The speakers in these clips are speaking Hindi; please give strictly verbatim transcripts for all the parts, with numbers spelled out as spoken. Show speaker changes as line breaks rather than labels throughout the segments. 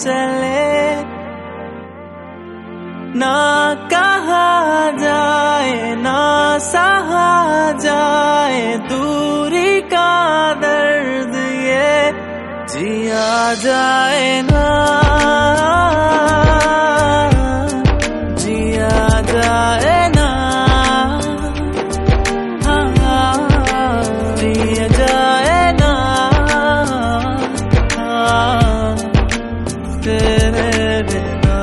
चले, ना कहा जाए ना सहा जाए दूरी का दर्द, ये जिया जाए ना जिया जाए ना, हाँ जिया जाए ना, हाँ तेरे बिना।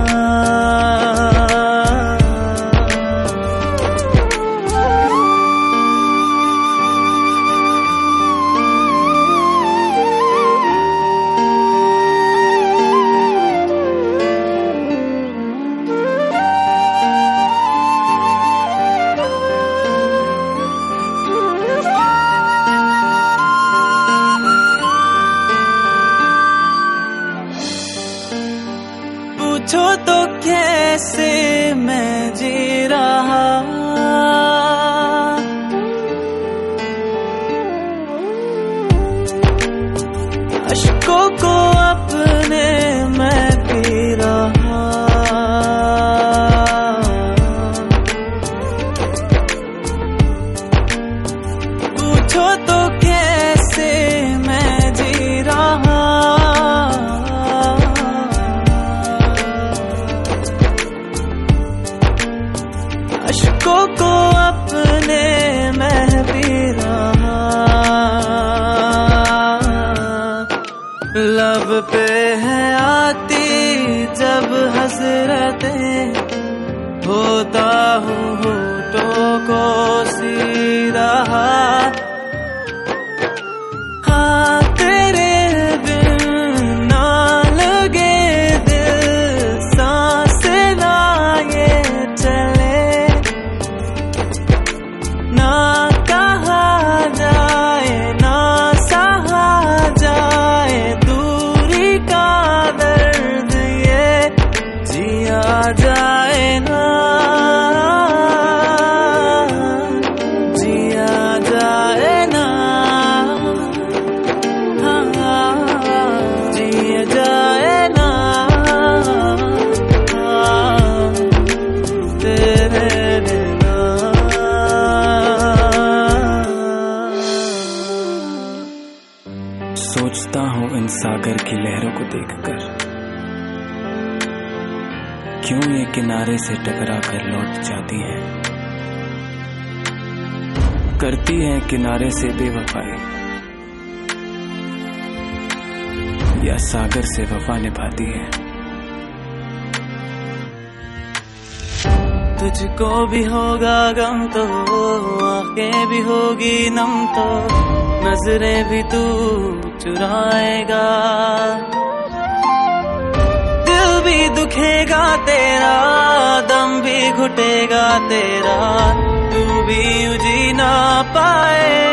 पूछो तो कैसे मैं जी रहा, अश्कों को अपने मैं पी रहा। पूछो तो कैसे मैं जी रहा, अश्कों को अपने मैं पी रहा। लब पे है आती जब हसरतें, होता हूँ होठों को सी रहा। हाँ तेरे बिन ना लगे दिल, सांस ना ये चले, ना कहा जाए ना सहा जाए दूरी का दर्द, ये जिया जाए ना जिया जाए ना, हाँ जिया जाए ना, हाँ तेरे बिना।
सोचता हूँ इन सागर की लहरों को देखकर, क्यों ये किनारे से टकरा कर लौट जाती हैं, करती हैं किनारे से बेवफाई, या सागर से वफा निभाती है।
तुझको भी होगा गम तो आंखें भी होगी नम, तो नजरें भी तू चुराएगा, दिल भी दुखेगा तेरा, दम भी घुटेगा तेरा, तू भी जी ना पाए।